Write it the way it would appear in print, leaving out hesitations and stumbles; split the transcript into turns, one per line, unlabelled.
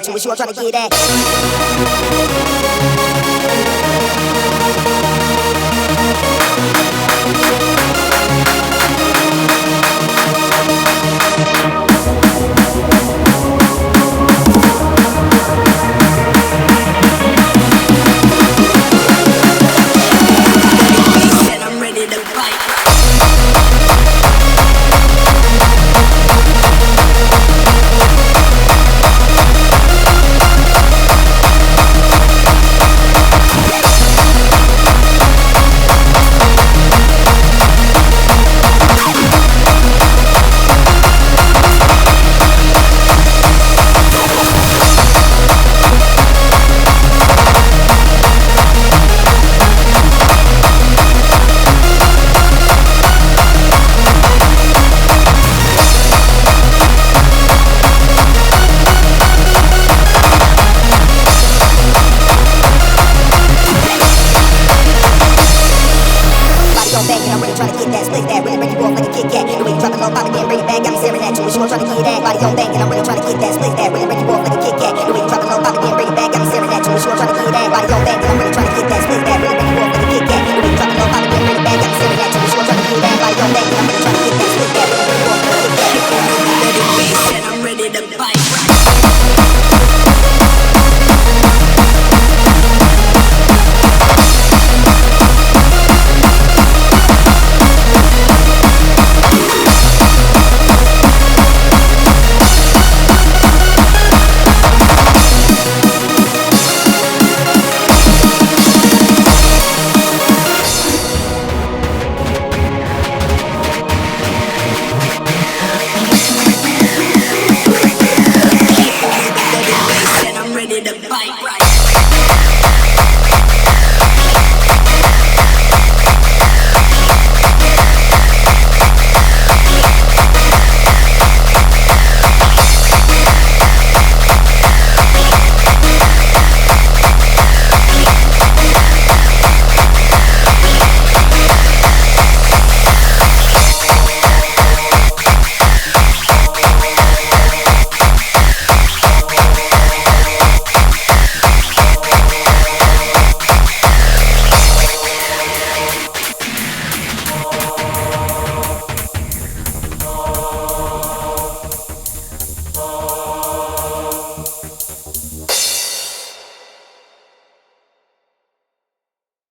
at you, what you all trying to get at? Trying to get that, split that, really break you off like a Kit Kat. The way you drop it low, pop it, then bring it back. Got me staring at you, what you all trying to get at? Body on bang,